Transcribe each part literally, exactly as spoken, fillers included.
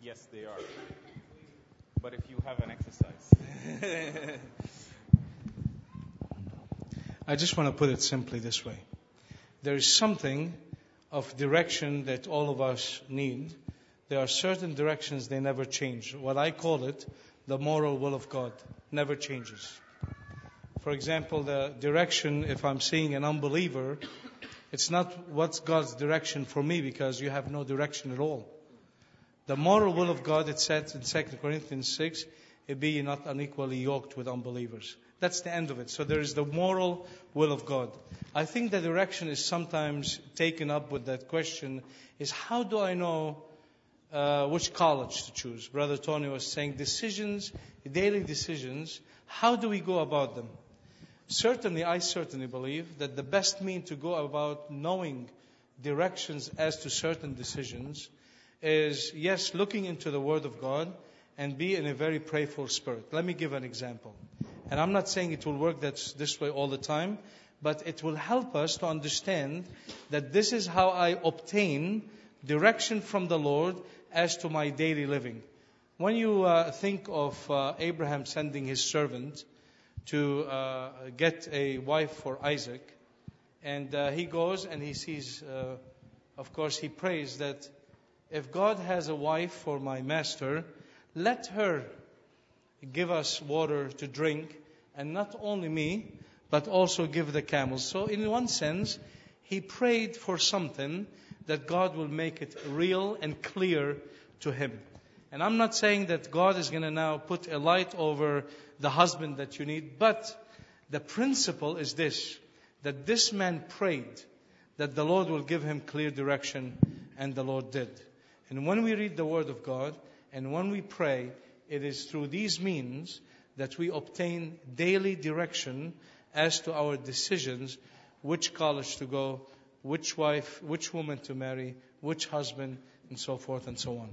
Yes, they are. But if you have an exercise. I just want to put it simply this way. There is something of direction that all of us need. There are certain directions, they never change. What I call it, the moral will of God, never changes. For example, the direction, if I'm seeing an unbeliever, it's not what's God's direction for me, because you have no direction at all. The moral will of God, it says in Second Corinthians six, it be ye not unequally yoked with unbelievers. That's the end of it. So there is the moral will of God. I think the direction is sometimes taken up with that question, is how do I know uh, which college to choose? Brother Tony was saying decisions, daily decisions, how do we go about them? Certainly, I certainly believe that the best means to go about knowing directions as to certain decisions is, yes, looking into the Word of God and be in a very prayerful spirit. Let me give an example. And I'm not saying it will work that's this way all the time, but it will help us to understand that this is how I obtain direction from the Lord as to my daily living. When you uh, think of uh, Abraham sending his servant to uh, get a wife for Isaac, and uh, he goes and he sees, uh, of course he prays that if God has a wife for my master, let her give us water to drink, and not only me, but also give the camels. So in one sense, he prayed for something that God will make it real and clear to him. And I'm not saying that God is going to now put a light over the husband that you need, but the principle is this, that this man prayed that the Lord will give him clear direction, and the Lord did. And when we read the Word of God, and when we pray, it is through these means that we obtain daily direction as to our decisions, which college to go, which wife, which woman to marry, which husband, and so forth and so on.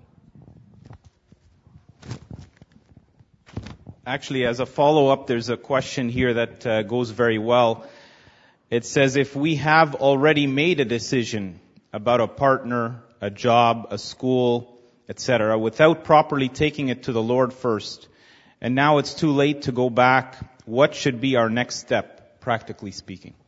Actually, as a follow-up, there's a question here that uh, goes very well. It says, if we have already made a decision about a partner, a job, a school, et cetera, without properly taking it to the Lord first, and now it's too late to go back, what should be our next step, practically speaking?